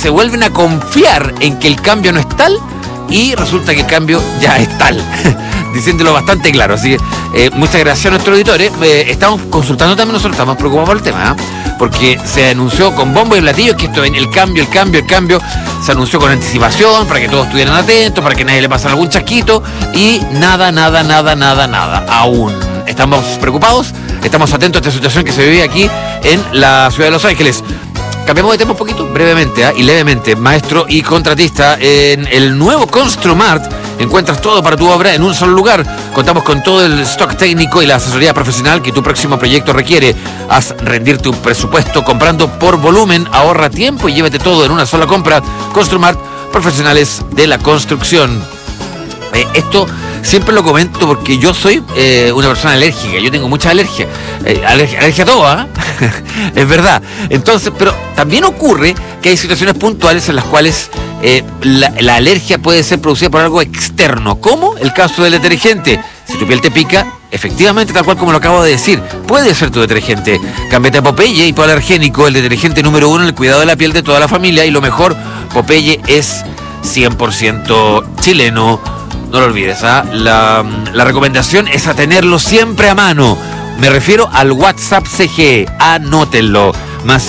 se vuelven a confiar en que el cambio no es tal y resulta que el cambio ya es tal. Diciéndolo bastante claro. Así que muchas gracias a nuestros auditores. Estamos consultando también, nosotros estamos preocupados por el tema, porque se anunció con bombo y platillo que esto, el cambio, se anunció con anticipación para que todos estuvieran atentos, para que nadie le pasara algún chasquito, y nada, aún. Estamos preocupados, estamos atentos a esta situación que se vive aquí en la ciudad de Los Ángeles. Cambiamos de tema un poquito, brevemente y levemente. Maestro y contratista, en el nuevo Construmart encuentras todo para tu obra en un solo lugar. Contamos con todo el stock técnico y la asesoría profesional que tu próximo proyecto requiere. Haz rendir tu presupuesto comprando por volumen, ahorra tiempo y llévate todo en una sola compra. Construmart, profesionales de la construcción. Esto siempre lo comento porque yo soy una persona alérgica, yo tengo mucha alergia, alergia a todo, ¿eh? Es verdad. Entonces, pero también ocurre que hay situaciones puntuales en las cuales la alergia puede ser producida por algo externo, como el caso del detergente. Si tu piel te pica, efectivamente, tal cual como lo acabo de decir, puede ser tu detergente. Cámbiate a Popeye Hipoalergénico, el detergente número 1 en el cuidado de la piel de toda la familia, y lo mejor, Popeye es 100% chileno. No lo olvides, la recomendación es a tenerlo siempre a mano. Me refiero al WhatsApp CG, anótenlo. Más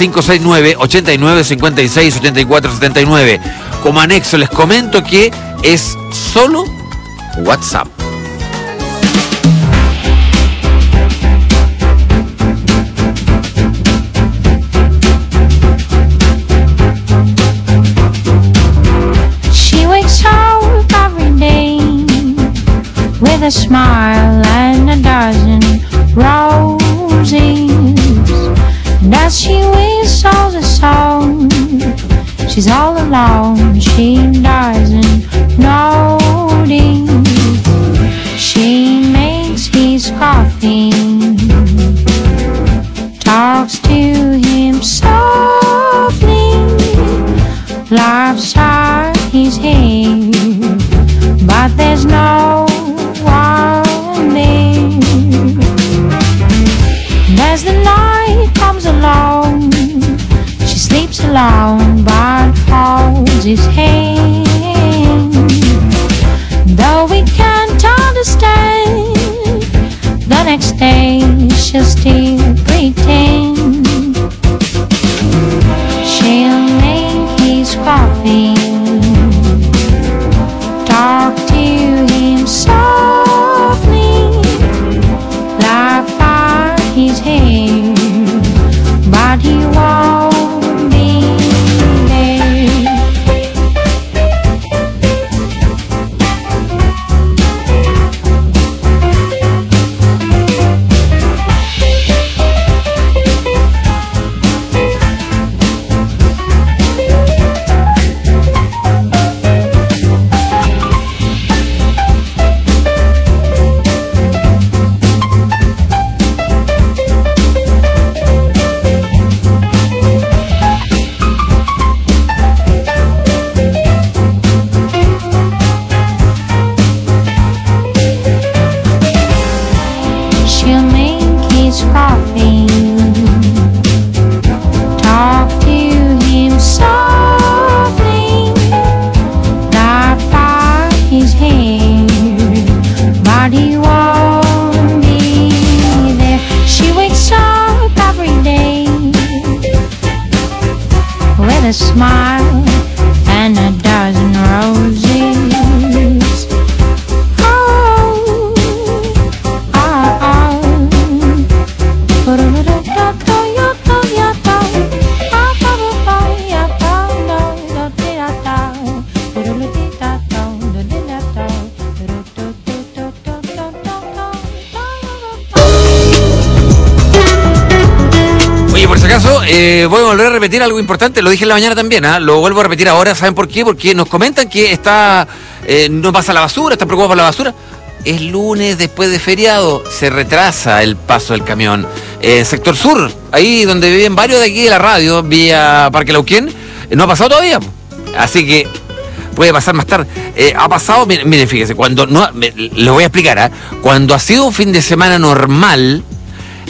569-8956-8479. Como anexo les comento que es solo WhatsApp. With a smile and a dozen roses, and as she whistles a song, she's all alone, she doesn't notice. She makes his coffee, talks to him softly, laughs at his hair, but there's no one there. And as the night comes along, she sleeps alone but holds his hand. Though we can't understand, the next day she'll still pretend. She'll make his coffee, talk to him softly, laugh at his hair, but he won't be there. A smile and a dozen roses. Oh, oh, oh. Oye, por si acaso, voy a volver a repetir algo importante, lo dije en la mañana también, lo vuelvo a repetir ahora. ¿Saben por qué? Porque nos comentan que está no pasa la basura, están preocupados por la basura. Es lunes después de feriado, se retrasa el paso del camión. Sector Sur, ahí donde viven varios de aquí de la radio, vía Parque Lauquén, no ha pasado todavía. Así que puede pasar más tarde. Ha pasado, miren, fíjense, cuando no, lo voy a explicar, cuando ha sido un fin de semana normal,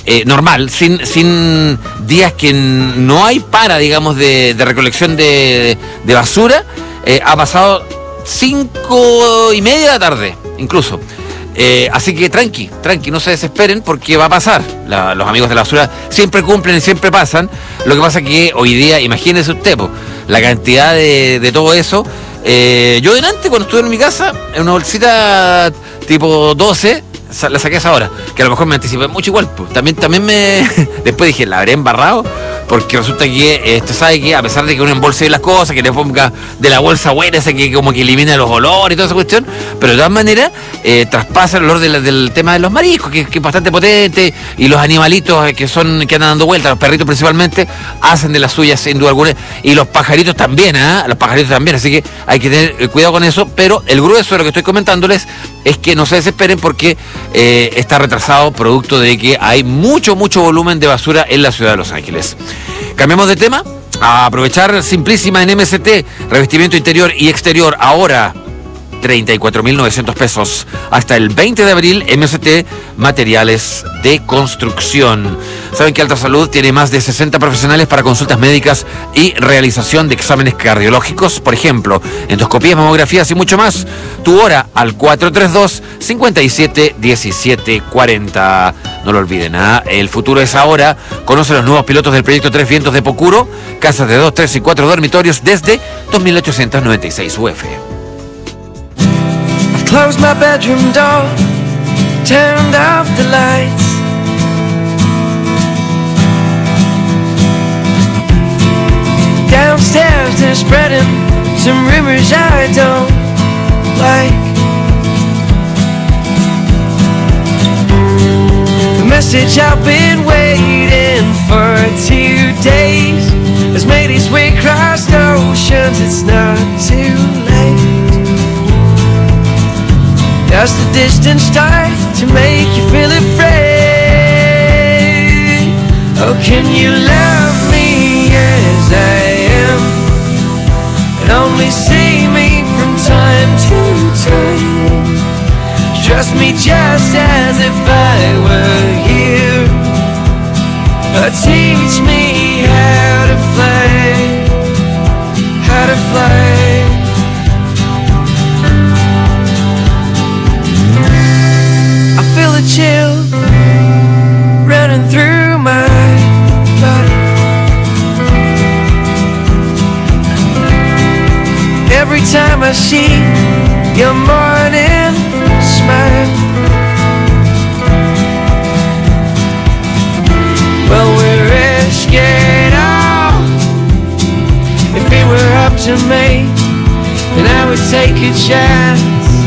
normal, sin días que no hay para, digamos, de recolección de basura, ha pasado 5:30 de la tarde, incluso. Así que tranqui, no se desesperen porque va a pasar. Los amigos de la basura siempre cumplen y siempre pasan. Lo que pasa es que hoy día, imagínese usted, la cantidad de todo eso. Yo delante, cuando estuve en mi casa, en una bolsita tipo 12, la saqué a esa hora, que a lo mejor me anticipé mucho igual. También me... Después dije, la habré embarrado, porque resulta que usted sabe que a pesar de que uno embolse las cosas, que le ponga de la bolsa buena, esa que como que elimina los olores y toda esa cuestión, pero de todas maneras traspasa el olor del tema de los mariscos, que es bastante potente, y los animalitos que andan dando vueltas, los perritos principalmente, hacen de las suyas sin duda alguna, y los pajaritos también, así que hay que tener cuidado con eso, pero el grueso de lo que estoy comentándoles es que no se desesperen porque está retrasado producto de que hay mucho volumen de basura en la ciudad de Los Ángeles. Cambiamos de tema, a aprovechar Simplísima en MST, revestimiento interior y exterior, ahora 34.900 pesos. Hasta el 20 de abril, MST, materiales de construcción. Saben que Alta Salud tiene más de 60 profesionales para consultas médicas y realización de exámenes cardiológicos, por ejemplo, endoscopías, mamografías y mucho más. Tu hora al 432-571740. No lo olviden, el futuro es ahora. Conoce los nuevos pilotos del proyecto Tres Vientos de Pocuro, casas de 2, 3 y 4 dormitorios desde 2.896 UF. Closed my bedroom door, turned off the lights. Downstairs they're spreading some rumors I don't like. The message I've been waiting for 2 days has made its way across oceans, it's not too late. Just a distant star to make you feel afraid. Oh, can you love me as I am, and only see me from time to time? Trust me just as if I were here, or teach me how to fly, how to fly. The chill running through my body. Every time I see your morning smile. Well, we're risking all. If it were up to me, then I would take a chance.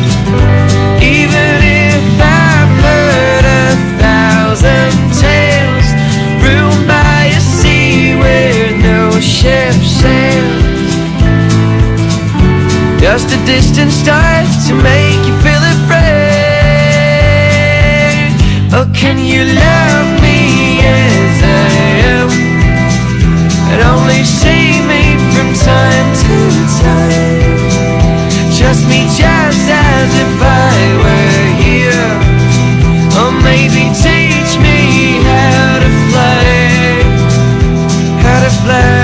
Even if I've heard 1,000 tales, ruined by a sea where no ship sails. Just a distant star to make you feel afraid. Oh, can you love me as I am, and only see me from time to time? Trust me just as if I were here, or maybe teach me how to fly, how to fly.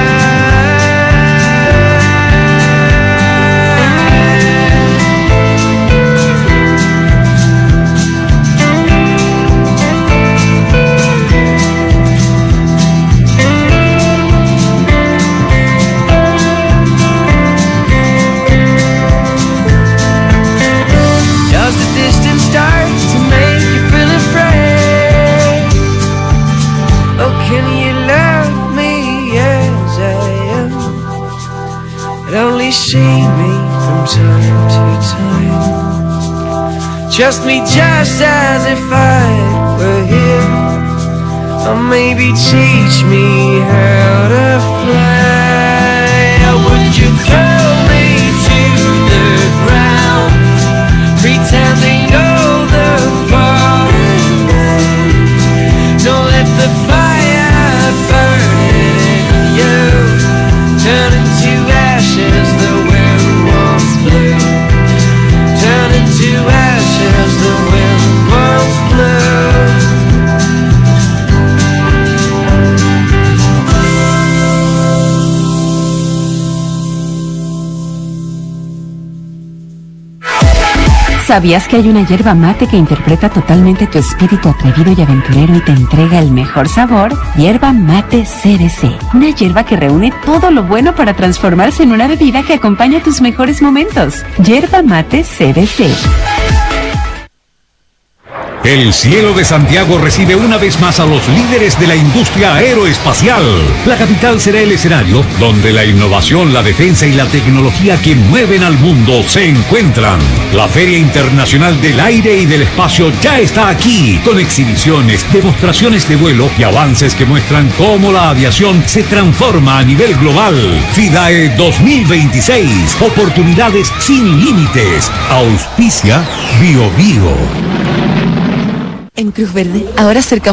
See me from time to time. Trust me just as if I were here, or maybe teach me how to fly. Or would you throw me to the ground, pretending all the falling? Don't let the fire burn in you, turn into ashes. The wind once blew, turn into ashes. The wind once blew. ¿Sabías que hay una hierba mate que interpreta totalmente tu espíritu atrevido y aventurero y te entrega el mejor sabor? Hierba mate CBC. Una hierba que reúne todo lo bueno para transformarse en una bebida que acompaña tus mejores momentos. Hierba mate CBC. El cielo de Santiago recibe una vez más a los líderes de la industria aeroespacial. La capital será el escenario donde la innovación, la defensa y la tecnología que mueven al mundo se encuentran. La Feria Internacional del Aire y del Espacio ya está aquí, con exhibiciones, demostraciones de vuelo y avances que muestran cómo la aviación se transforma a nivel global. FIDAE 2026, oportunidades sin límites. Auspicia BioBio. En Cruz Verde, ahora cerca